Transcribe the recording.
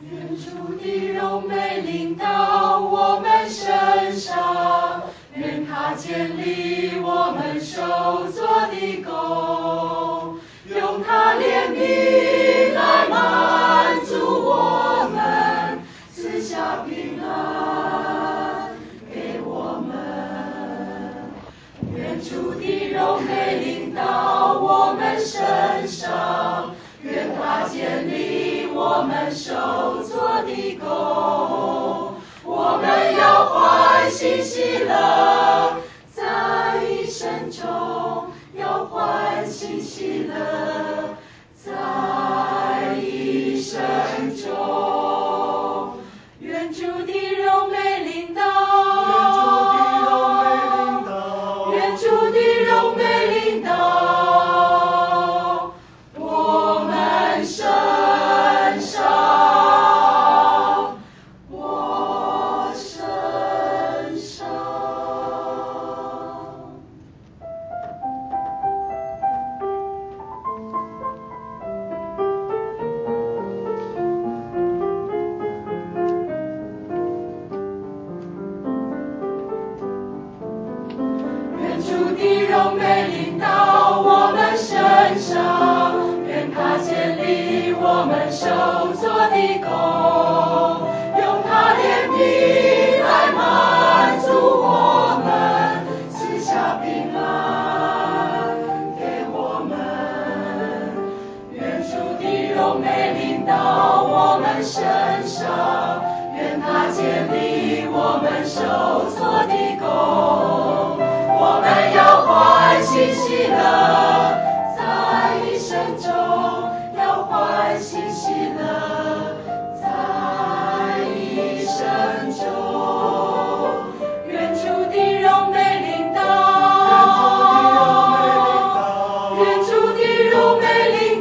愿主的荣美临到我们身上，愿他建立我们手做的工，用他怜悯来满足我们，赐下平安给我们。愿主的荣美临到我们身上，愿他建立我们手做的工，我们要欢喜喜乐，在一生中要欢喜喜乐，在一生中。愿主的荣美临到，愿主的荣美临到我们身上，我身上。愿主的荣美临到我们身上，愿他建立我们手做的工，用他怜悯来满足我们，赐下平安给我们。愿主的荣美临到我们身上，愿他建立我们手做的工，我们要欢喜喜乐，在一生中要欢喜喜乐，在一生中。愿主的荣美临到，愿主的荣美临